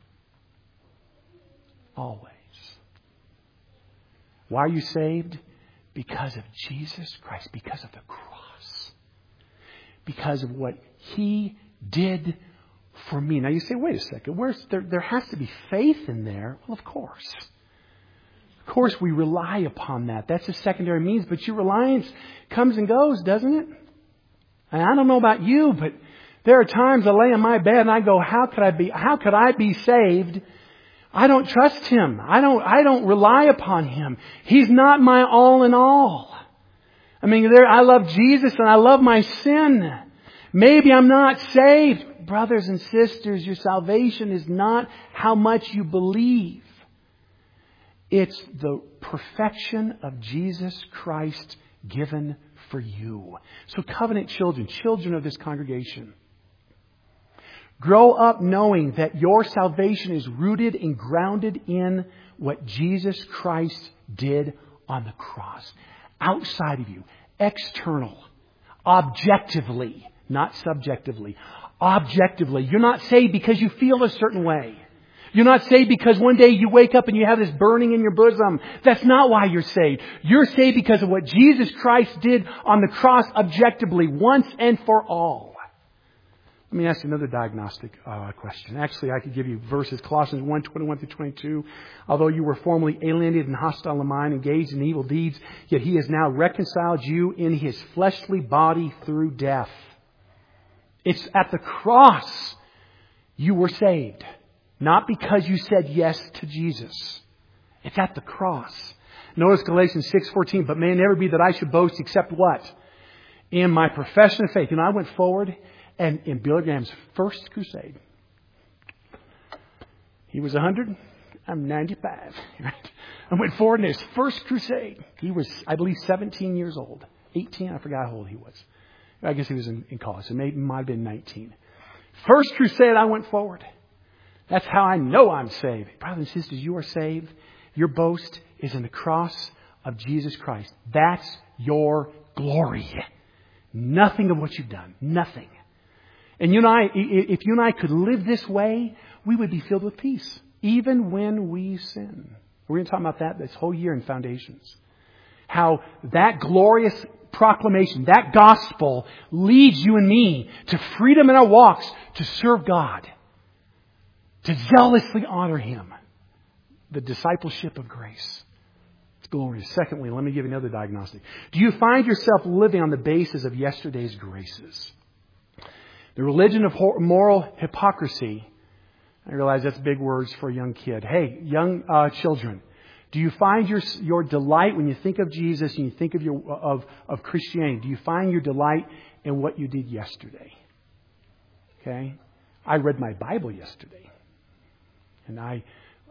Always. Why are you saved? Because of Jesus Christ. Because of the cross. Because of what He did for me. Now you say, wait a second. There has to be faith in there. Well, of course. Of course we rely upon that. That's a secondary means. But your reliance comes and goes, doesn't it? And I don't know about you, but there are times I lay in my bed and I go, how could I be saved? I don't trust Him. I don't rely upon Him. He's not my all in all. I mean, I love Jesus and I love my sin. Maybe I'm not saved. Brothers and sisters, your salvation is not how much you believe. It's the perfection of Jesus Christ given for you. So covenant children of this congregation, grow up knowing that your salvation is rooted and grounded in what Jesus Christ did on the cross. Outside of you, external, objectively, not subjectively, objectively. You're not saved because you feel a certain way. You're not saved because one day you wake up and you have this burning in your bosom. That's not why you're saved. You're saved because of what Jesus Christ did on the cross objectively, once and for all. Let me ask you another diagnostic question. Actually, I could give you verses. Colossians 1:21-22. Although you were formerly alienated and hostile in mind, engaged in evil deeds, yet He has now reconciled you in His fleshly body through death. It's at the cross you were saved. Not because you said yes to Jesus. It's at the cross. Notice Galatians 6:14. But may it never be that I should boast except what? In my profession of faith. I went forward and in Billy Graham's first crusade. He was 100. I'm 95. Right? I went forward in his first crusade. He was, I believe, 17 years old. 18. I forgot how old he was. I guess he was in college. So maybe might have been 19. First crusade, I went forward. That's how I know I'm saved. Brothers and sisters, you are saved. Your boast is in the cross of Jesus Christ. That's your glory. Nothing of what you've done. Nothing. And if you and I could live this way, we would be filled with peace. Even when we sin. We're going to talk about that this whole year in Foundations. How that glorious proclamation, that gospel leads you and me to freedom in our walks to serve God. To zealously honor Him. The discipleship of grace. It's glorious. Secondly, let me give you another diagnostic. Do you find yourself living on the basis of yesterday's graces? The religion of moral hypocrisy. I realize that's big words for a young kid. Hey, young children. Do you find your delight when you think of Jesus and you think of Christianity? Do you find your delight in what you did yesterday? Okay? I read my Bible yesterday. And I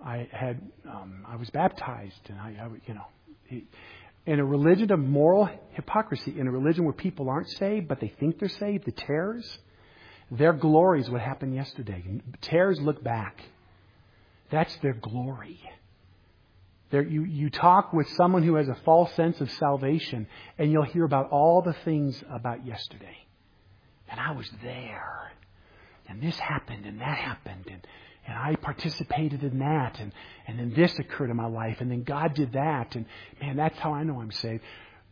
was baptized, and in a religion of moral hypocrisy, in a religion where people aren't saved, but they think they're saved, the tares, their glory is what happened yesterday. Tares look back. That's their glory. You talk with someone who has a false sense of salvation, and you'll hear about all the things about yesterday. And I was there, and this happened, and that happened, and I participated in that, and then this occurred in my life, and then God did that, and man, that's how I know I'm saved.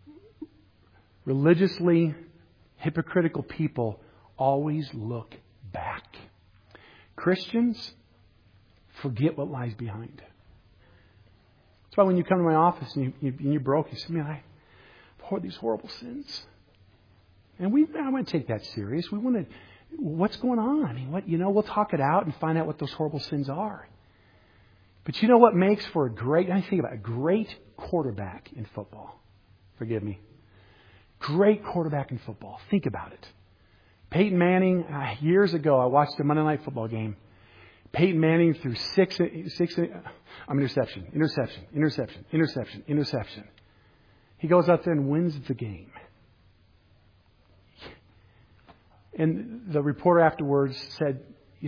Religiously hypocritical people always look back. Christians forget what lies behind. That's why when you come to my office and you're broke, you say, man, I abhor these horrible sins. And I want to take that serious. We want to... What's going on? I mean, we'll talk it out and find out what those horrible sins are. But you know what makes for I think about a great quarterback in football. Forgive me. Great quarterback in football. Think about it. Peyton Manning, years ago, I watched a Monday Night Football game. Peyton Manning threw interception. He goes out there and wins the game. And the reporter afterwards said,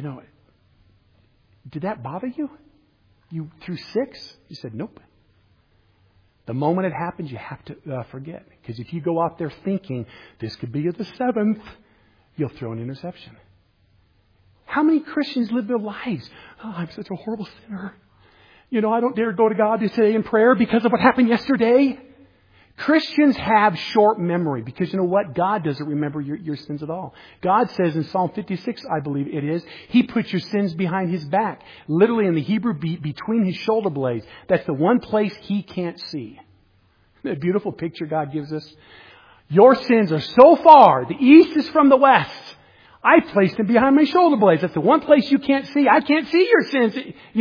did that bother you? You threw 6? He said, nope. The moment it happens, you have to forget. Because if you go out there thinking, this could be the 7th, you'll throw an interception. How many Christians live their lives? Oh, I'm such a horrible sinner. I don't dare go to God today in prayer because of what happened yesterday. Christians have short memory because you know what? God doesn't remember your sins at all. God says in Psalm 56, I believe it is, He puts your sins behind His back. Literally in the Hebrew, between His shoulder blades. That's the one place He can't see. Isn't that a beautiful picture God gives us? Your sins are so far. The east is from the west. I placed them behind my shoulder blades. That's the one place you can't see. I can't see your sins.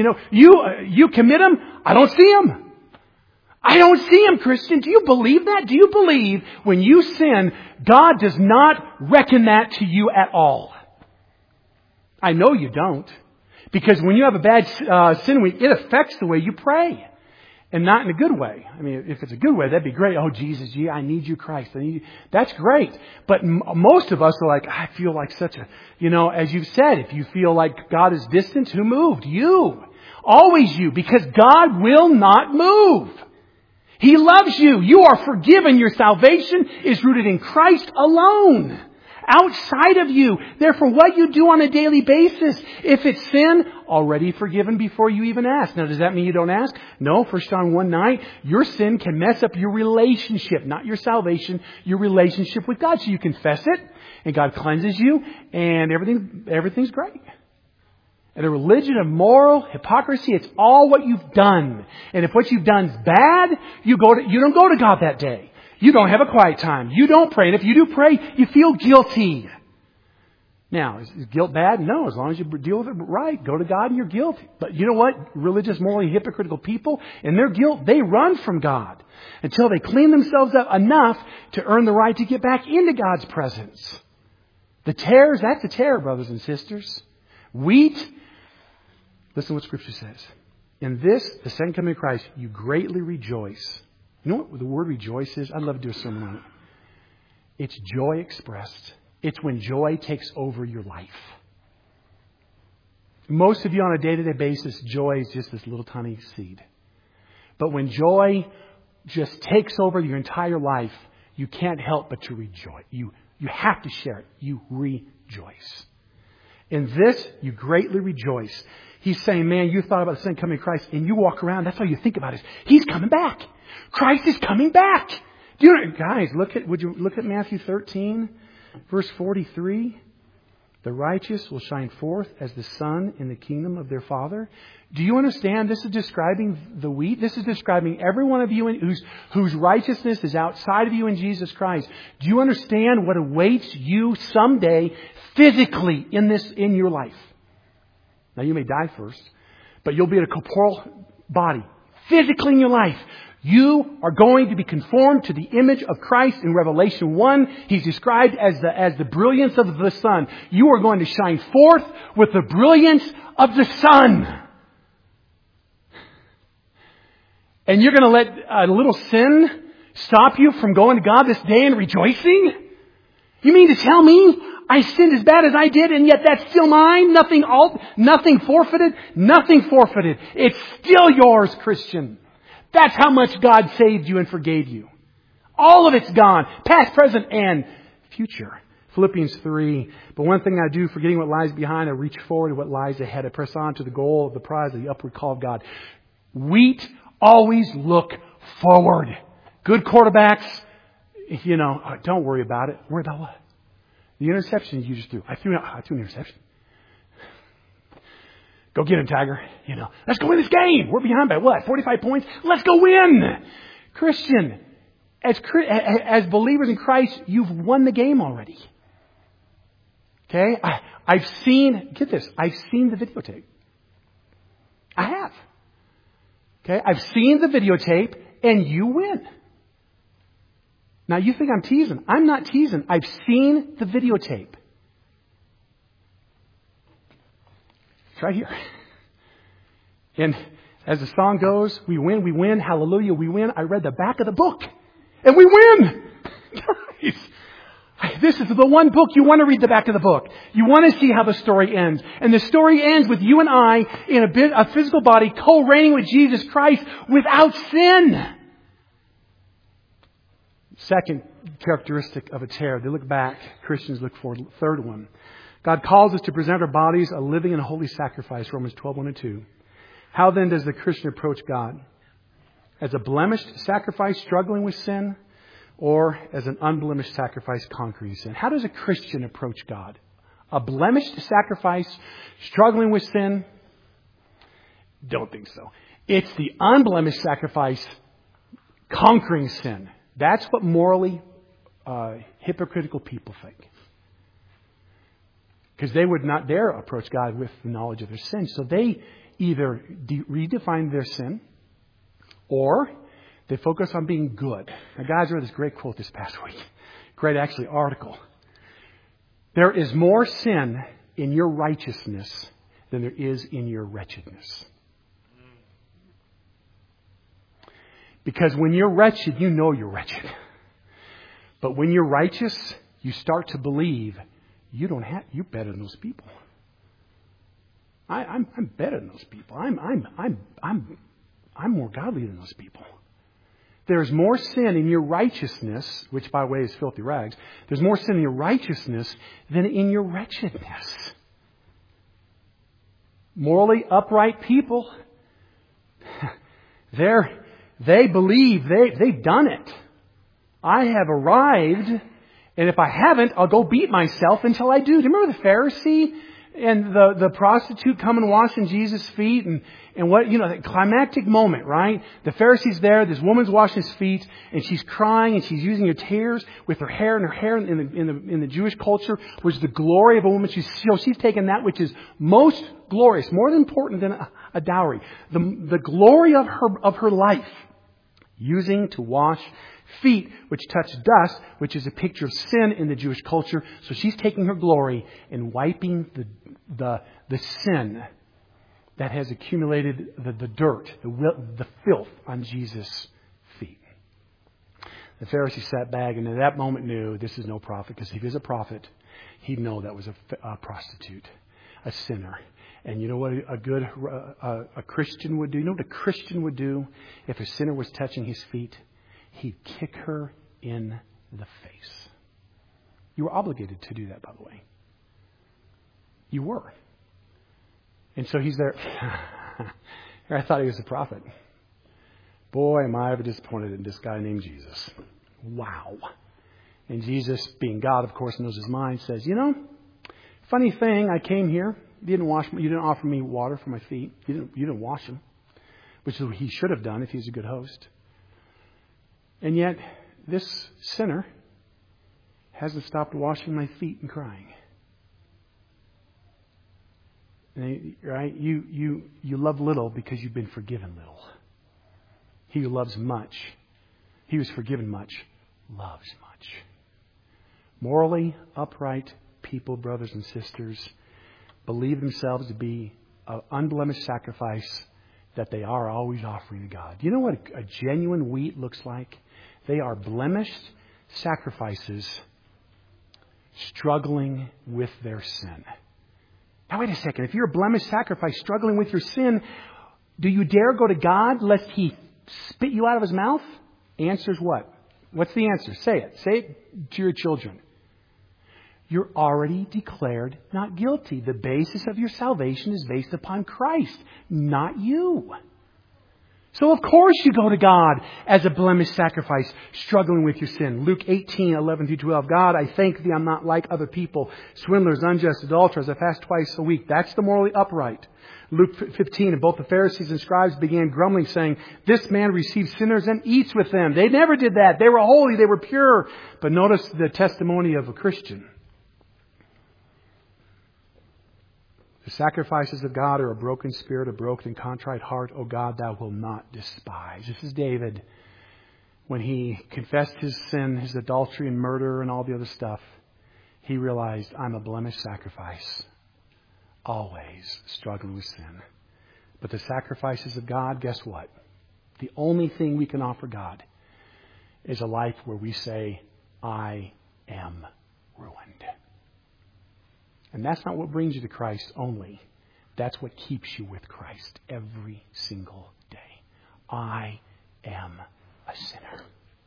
You commit them. I don't see them. I don't see them, Christian. Do you believe that? Do you believe when you sin, God does not reckon that to you at all? I know you don't. Because when you have a bad sin week, it affects the way you pray. And not in a good way. I mean, if it's a good way, that'd be great. Oh, Jesus, I need you, Christ. I need you. That's great. But most of us are like, I feel like such a, as you've said, if you feel like God is distant, who moved? You. Always you. Because God will not move. He loves you. You are forgiven. Your salvation is rooted in Christ alone. Outside of you. Therefore, what you do on a daily basis, if it's sin, already forgiven before you even ask. Now, does that mean you don't ask? No. 1 John 1:9, your sin can mess up your relationship, not your salvation, your relationship with God. So you confess it, and God cleanses you, and everything's great. And a religion of moral hypocrisy, it's all what you've done. And if what you've done is bad, you don't go to God that day. You don't have a quiet time. You don't pray. And if you do pray, you feel guilty. Now, is guilt bad? No, as long as you deal with it right. Go to God in your guilt. But you know what? Religious, morally hypocritical people, in their guilt, they run from God until they clean themselves up enough to earn the right to get back into God's presence. The tares, that's a tare, brothers and sisters. Wheat, listen to what Scripture says. In this, the second coming of Christ, you greatly rejoice. You know what the word rejoice is? I'd love to do a sermon on it. It's joy expressed. It's when joy takes over your life. Most of you on a day-to-day basis, joy is just this little tiny seed. But when joy just takes over your entire life, you can't help but to rejoice. You have to share it. You rejoice. In this, you greatly rejoice. He's saying, man, you thought about the second coming of Christ, and you walk around, that's all you think about is, He's coming back. Christ is coming back. Guys, would you look at Matthew 13, verse 43? The righteous will shine forth as the sun in the kingdom of their Father. Do you understand? This is describing the wheat. This is describing every one of you whose righteousness is outside of you in Jesus Christ. Do you understand what awaits you someday physically in your life? Now, you may die first, but you'll be in a corporeal body. Physically in your life, you are going to be conformed to the image of Christ. In Revelation 1, He's described as the brilliance of the sun. You are going to shine forth with the brilliance of the sun. And you're going to let a little sin stop you from going to God this day and rejoicing? You mean to tell me I sinned as bad as I did, and yet that's still mine? Nothing forfeited? Nothing forfeited. It's still yours, Christian. That's how much God saved you and forgave you. All of it's gone. Past, present, and future. Philippians 3. But one thing I do, forgetting what lies behind, I reach forward to what lies ahead. I press on to the goal of the prize of the upward call of God. Wheat always look forward. Good quarterbacks, don't worry about it. Worry about what? The interception you just threw. I threw an interception. Go get him, Tiger. Let's go win this game. We're behind by what? 45 points? Let's go win. Christian, as believers in Christ, you've won the game already. Okay? I've seen the videotape. I have. Okay? I've seen the videotape and you win. Now, you think I'm teasing. I'm not teasing. I've seen the videotape. It's right here. And as the song goes, we win, hallelujah, we win. I read the back of the book, and we win! Guys, this is the one book you want to read the back of the book. You want to see how the story ends. And the story ends with you and I in a physical body co-reigning with Jesus Christ without sin. Second characteristic of a tear. They look back. Christians look forward. Third one. God calls us to present our bodies a living and holy sacrifice. Romans 12:1 and 2. How then does the Christian approach God? As a blemished sacrifice struggling with sin, or as an unblemished sacrifice conquering sin? How does a Christian approach God? A blemished sacrifice struggling with sin? Don't think so. It's the unblemished sacrifice conquering sin. That's what morally hypocritical people think. Because they would not dare approach God with the knowledge of their sin. So they either redefine their sin, or they focus on being good. Now, guys, I read this great quote this past week. Great, actually, article. There is more sin in your righteousness than there is in your wretchedness. Because when you're wretched, you know you're wretched. But when you're righteous, you start to believe you're better than those people. I'm better than those people. I'm more godly than those people. There's more sin in your righteousness, which by the way is filthy rags. There's more sin in your righteousness than in your wretchedness. Morally upright people, they believe they've done it. I have arrived, and if I haven't, I'll go beat myself until I do. Do you remember the Pharisee and the prostitute coming washing Jesus' feet and what, the climactic moment, right? The Pharisee's there, this woman's washing his feet, and she's crying and she's using her tears with her hair, and her hair in the Jewish culture was the glory of a woman. She's taken that which is most glorious, more important than a dowry. The glory of her life, using to wash feet, which touch dust, which is a picture of sin in the Jewish culture. So she's taking her glory and wiping the sin that has accumulated, the dirt, the filth on Jesus' feet. The Pharisee sat back and at that moment knew this is no prophet, because if he was a prophet, he'd know that was a prostitute, a sinner. And you know what a Christian would do? You know what a Christian would do if a sinner was touching his feet? He'd kick her in the face. You were obligated to do that, by the way. You were. And so he's there. I thought he was a prophet. Boy, am I ever disappointed in this guy named Jesus. Wow. And Jesus, being God, of course, knows his mind, says, funny thing, I came here. You didn't offer me water for my feet. You didn't wash them, which is what he should have done if he was a good host. And yet, this sinner hasn't stopped washing my feet and crying. Right? You love little because you've been forgiven little. He who loves much, he who's forgiven much, loves much. Morally upright people, brothers and sisters, believe themselves to be an unblemished sacrifice that they are always offering to God. Do you know what a genuine wheat looks like? They are blemished sacrifices struggling with their sin. Now, wait a second. If you're a blemished sacrifice struggling with your sin, do you dare go to God lest He spit you out of His mouth? Answer's what? What's the answer? Say it. Say it to your children. You're already declared not guilty. The basis of your salvation is based upon Christ, not you. So of course you go to God as a blemished sacrifice, struggling with your sin. Luke 18:11-12. God, I thank Thee I'm not like other people, swindlers, unjust, adulterers. I fast twice a week. That's the morally upright. Luke 15, and both the Pharisees and scribes began grumbling, saying, this man receives sinners and eats with them. They never did that. They were holy. They were pure. But notice the testimony of a Christian. The sacrifices of God are a broken spirit, a broken and contrite heart. O God, Thou wilt not despise. This is David. When he confessed his sin, his adultery and murder and all the other stuff, he realized, I'm a blemished sacrifice. always struggling with sin. But the sacrifices of God, guess what? The only thing we can offer God is a life where we say, I am ruined. And that's not what brings you to Christ only. That's what keeps you with Christ every single day. I am a sinner.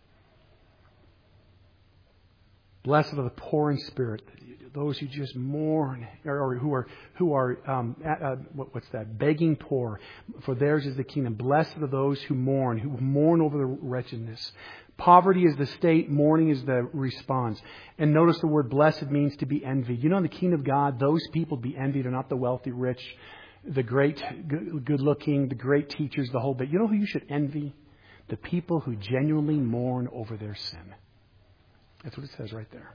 Blessed are the poor in spirit, those who just mourn, or who are begging poor, for theirs is the kingdom. Blessed are those who mourn over the wretchedness. Poverty is the state, mourning is the response. And notice the word blessed means to be envied. You know, in the kingdom of God, those people to be envied are not the wealthy, rich, the great, good-looking, the great teachers, the whole bit. You know who you should envy? The people who genuinely mourn over their sin. That's what it says right there.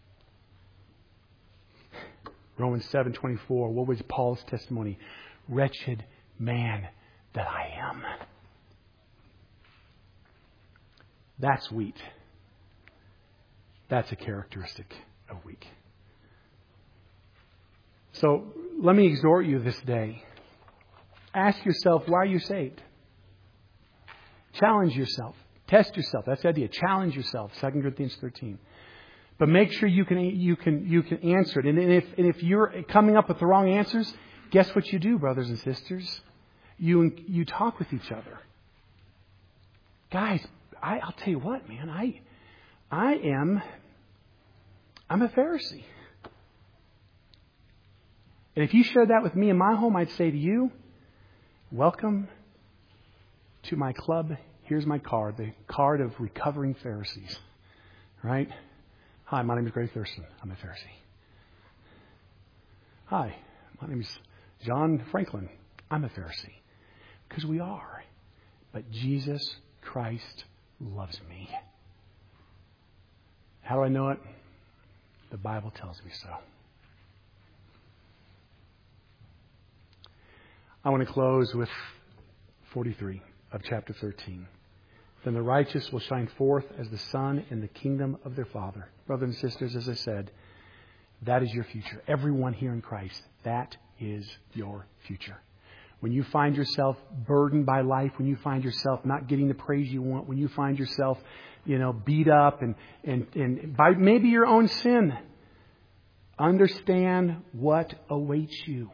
Romans 7:24. What was Paul's testimony? Wretched man that I am. That's wheat. That's a characteristic of wheat. So let me exhort you this day. Ask yourself, why are you saved? Challenge yourself. Test yourself. That's the idea. Challenge yourself. 2 Corinthians 13. But make sure you can answer it. And if you're coming up with the wrong answers, guess what you do, brothers and sisters? You talk with each other. Guys, I'll tell you what, man. I'm a Pharisee. And if you shared that with me in my home, I'd say to you, welcome to my club. Here's my card, the card of recovering Pharisees. Right? Hi, my name is Greg Thurston. I'm a Pharisee. Hi, my name is John Franklin. I'm a Pharisee. Because we are. But Jesus Christ loves me. How do I know it? The Bible tells me so. I want to close with 43 of chapter 13. Then the righteous will shine forth as the sun in the kingdom of their Father. Brothers and sisters, as I said, that is your future. Everyone here in Christ, that is your future. When you find yourself burdened by life, when you find yourself not getting the praise you want, when you find yourself, beat up and by maybe your own sin, understand what awaits you.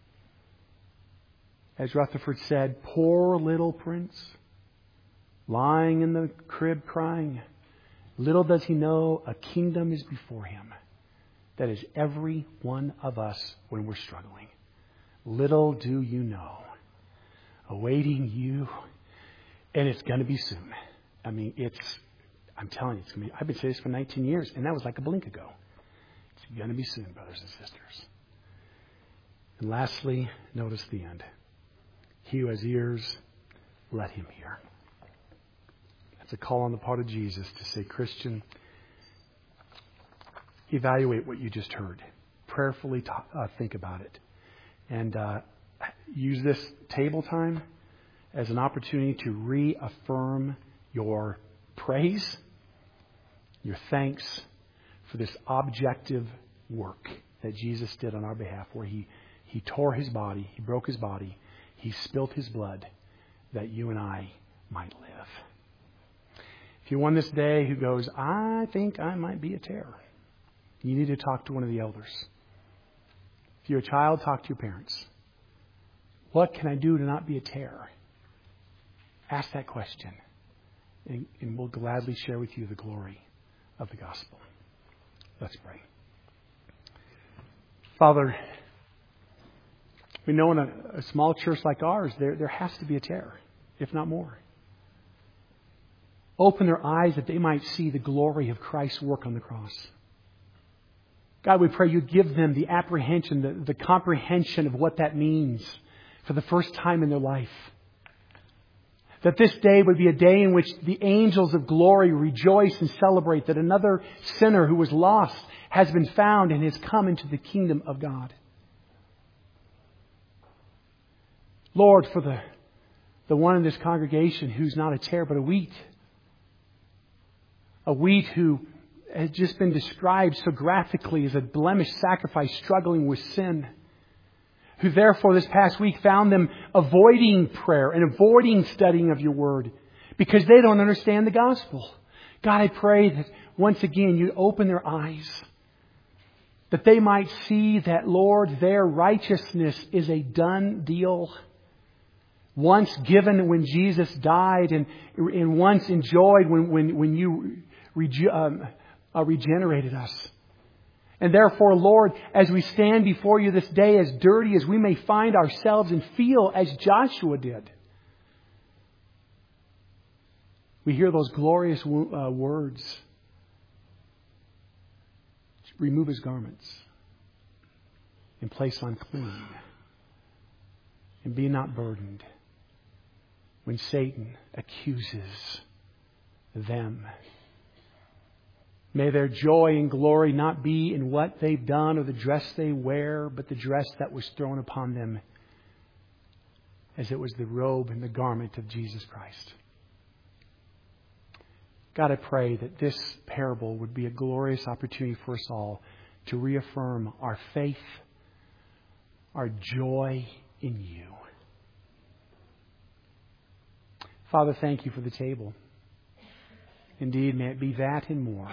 As Rutherford said, poor little prince, lying in the crib crying. Little does he know a kingdom is before him. That is every one of us when we're struggling. Little do you know. Awaiting you. And it's going to be soon. I'm telling you, it's going to be. I've been saying this for 19 years, and that was like a blink ago. It's going to be soon, brothers and sisters. And lastly, notice the end. He who has ears, let him hear. That's a call on the part of Jesus to say, Christian, evaluate what you just heard. Prayerfully think about it. And use this table time as an opportunity to reaffirm your praise, your thanks for this objective work that Jesus did on our behalf, where He tore His body, He broke His body, He spilt His blood that you and I might live. If you're one this day who goes, I think I might be a terror, you need to talk to one of the elders. If you're a child, talk to your parents. What can I do to not be a terror? Ask that question, and we'll gladly share with you the glory of the gospel. Let's pray. Father, we know in a small church like ours, there has to be a terror, if not more. Open their eyes that they might see the glory of Christ's work on the cross. God, we pray you give them the apprehension, the comprehension of what that means for the first time in their life. That this day would be a day in which the angels of glory rejoice and celebrate that another sinner who was lost has been found and has come into the kingdom of God. Lord, for the one in this congregation who's not a tare but a wheat. A wheat who has just been described so graphically as a blemished sacrifice struggling with sin. who therefore this past week found them avoiding prayer and avoiding studying of your Word because they don't understand the gospel. God, I pray that once again you open their eyes, that they might see that, Lord, their righteousness is a done deal. Once given when Jesus died and once enjoyed when you regenerated us. And therefore, Lord, as we stand before you this day, as dirty as we may find ourselves and feel as Joshua did, we hear those glorious words. Remove his garments and place on clean, and be not burdened when Satan accuses them. May their joy and glory not be in what they've done or the dress they wear, but the dress that was thrown upon them, as it was the robe and the garment of Jesus Christ. God, I pray that this parable would be a glorious opportunity for us all to reaffirm our faith, our joy in you. Father, thank you for the table. Indeed, may it be that and more.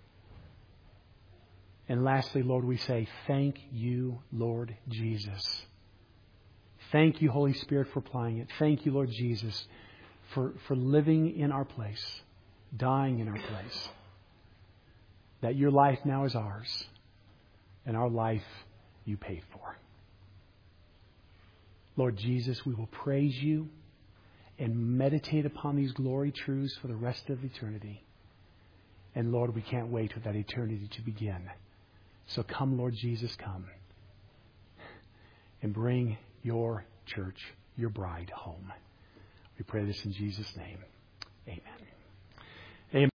And lastly, Lord, we say, thank you, Lord Jesus. Thank you, Holy Spirit, for applying it. Thank you, Lord Jesus, for living in our place, dying in our place. That your life now is ours, and our life you paid for. Lord Jesus, we will praise you and meditate upon these glory truths for the rest of eternity. And Lord, we can't wait for that eternity to begin. So come, Lord Jesus, come. And bring your church, your bride, home. We pray this in Jesus' name. Amen.